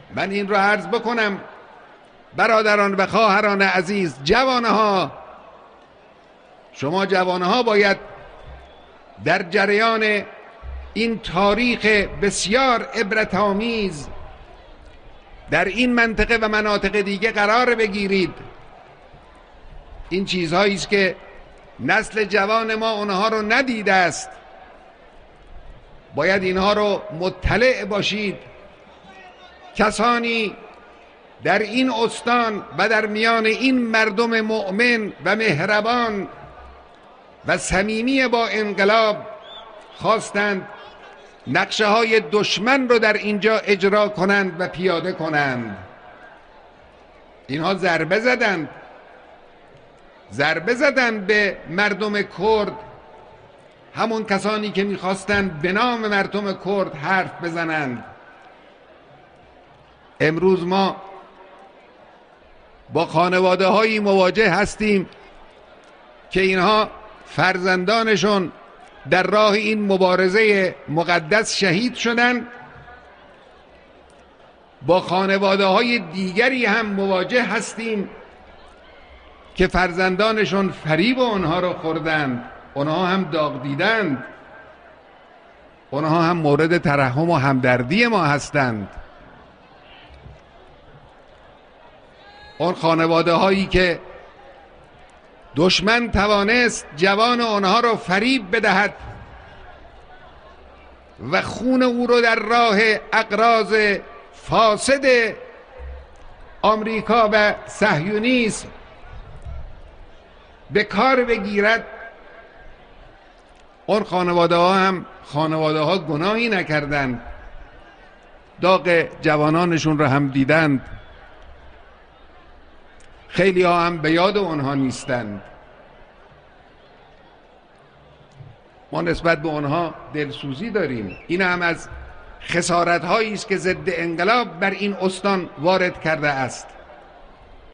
من این را عرض بکنم برادران و خواهران عزیز، جوانها، شما جوانها باید در جریان این تاریخ بسیار عبرت‌آمیز در این منطقه و مناطق دیگه قرار بگیرید. این چیزهایی است که نسل جوان ما اونها رو ندیده است، باید اینها رو مطلع باشید. کسانی در این استان و در میان این مردم مؤمن و مهربان و صمیمی با انقلاب خواستند نقشه های دشمن رو در اینجا اجرا کنند و پیاده کنند. اینها ضربه زدند به مردم کرد، همون کسانی که میخواستند به نام مردم کرد حرف بزنند. امروز ما با خانواده هایی مواجه هستیم که اینها فرزندانشون در راه این مبارزه مقدس شهید شدند. با خانواده های دیگری هم مواجه هستیم که فرزندانشون فریب اونها رو خوردند، اونها هم داغ دیدند، اونها هم مورد ترحم و همدردی ما هستند. اون خانواده هایی که دشمن توانست جوان آنها را فریب بدهد و خون او را در راه اغراض فاسد آمریکا و صهیونیسم به کار بگیرد، اون خانواده ها هم خانواده ها گناهی نکردند، داغ جوانانشون را هم دیدند، خیلی ها هم به یاد اونها نیستند. ما نسبت به اونها دلسوزی داریم. این هم از خسارت هایی است که ضد انقلاب بر این استان وارد کرده است.